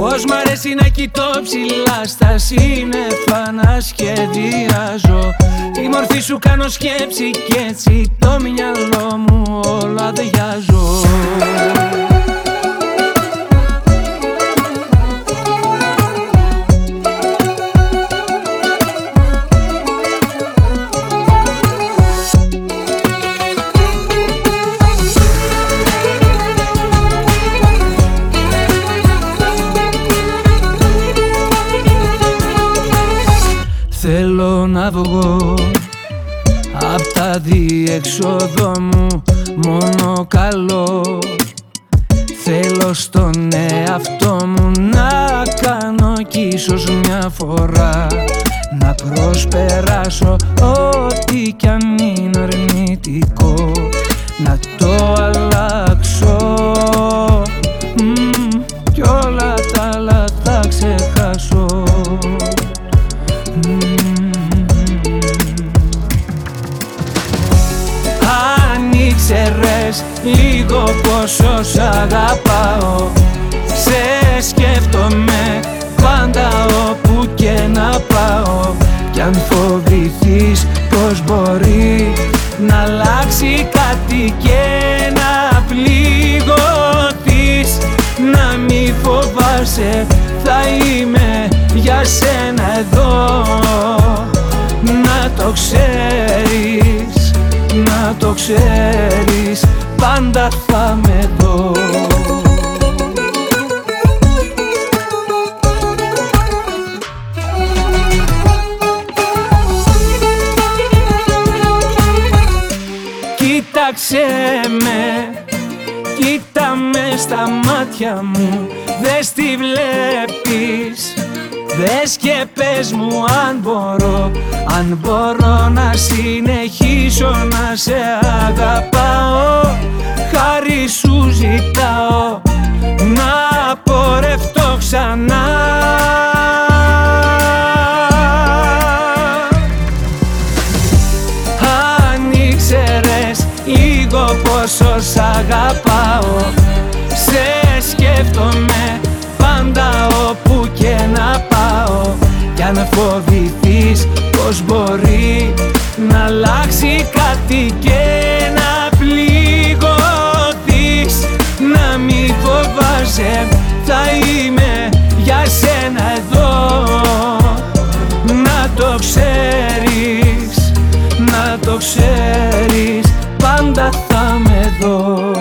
Πως μ' αρέσει να κοιτώ ψηλά στα σύννεφα να σχεδιάζω. Τη μορφή σου κάνω σκέψη κι έτσι το μυαλό μου όλο αδειάζω. Θέλω να βγω απ' τα διέξοδο μου μόνο καλό. Θέλω στον εαυτό μου να κάνω κι ίσως μια φορά να προσπεράσω ό,τι κι αν είναι αρνητικό, να το αλλάξω κι όλα τα άλλα θα ξεχάσω. Αν ήξερες λίγο πόσο σ' αγαπάω, σε σκέφτομαι πάντα όπου και να πάω. Κι αν φοβηθείς πως μπορεί να αλλάξει κάτι και να πληγωθείς, να μη φοβάσαι, θα είμαι για σένα εδώ. Να το ξέρεις, να το ξέρεις, πάντα θα είμαι εδώ. Κοίταξε με, κοίτα με στα μάτια μου, δες τι βλέπεις. Δες και πες μου αν μπορώ να συνεχίσω να σε αγαπάω. Χάρη σου ζητάω να πορευτώ ξανά. Αν ήξερες λίγο πόσο σ' αγαπάω, σε σκέφτομαι πάντα όπου και να πάω. Κι αν φοβηθείς πως μπορεί να αλλάξει κάτι και να πληγωθείς, να μη φοβάσαι, θα είμαι για σένα εδώ. Να το ξέρεις, να το ξέρεις, πάντα θα είμαι εδώ.